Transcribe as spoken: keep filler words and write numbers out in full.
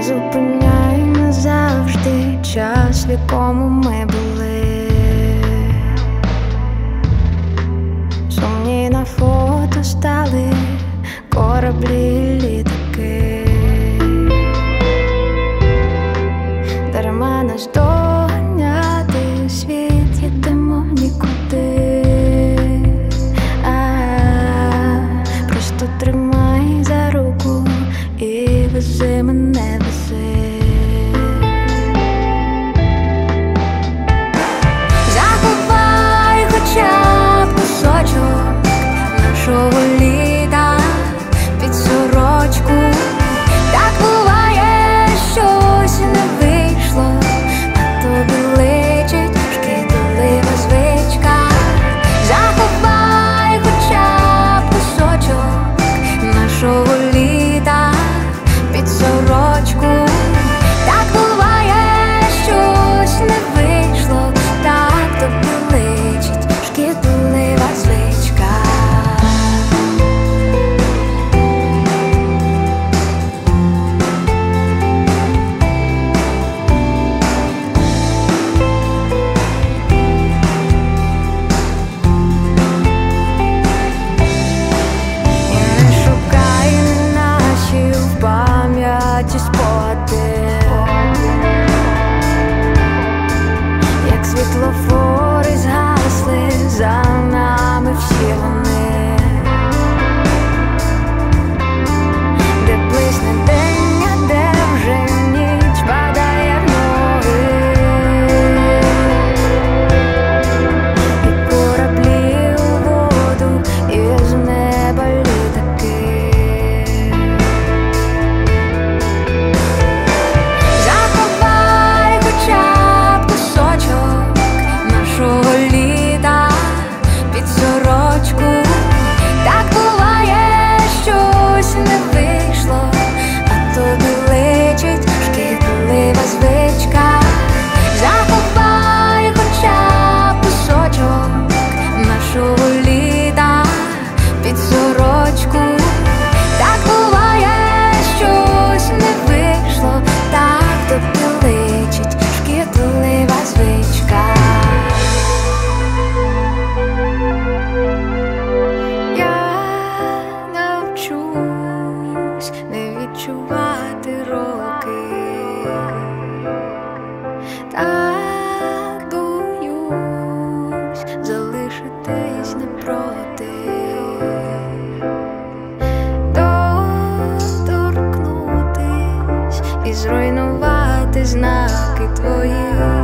зупиняй назавжди час, в якому ми були. Сумні на фото стали кораблі, літаки. Дарма нас доганяти, світ їдемо в нікуди. А, просто тримай за руку і вези мене, вези. Заховай хоча б кусочок нашого літа під сорочку. Так буває, щось не вийшло, а тобі личить шкідлива звичка. Заховай хоча б кусочок нашого літа під сорочку. Так буває, щось не вийшло, так тобі личить шкідлива звичка. І не шукай наші в пам'яті спогади, як світлофори згасли, за нами всі вони, де блисне день, а де вже ніч падає в ноги. І кораблі у воду, і з неба літаки. Заховай хоча б кусочок нашого літа під сорочку. Так буває, щось не вийшло, а тобі личить шкідлива звичка. Заховай хоча б кусочок нашого літа під сорочку. Так буває, щось не вийшло, так тобі личить шкідлива звичка. Я навчусь не відчувати роки, так боюсь залишитись напроти, доторкнутись і зруйнувати знаки твої.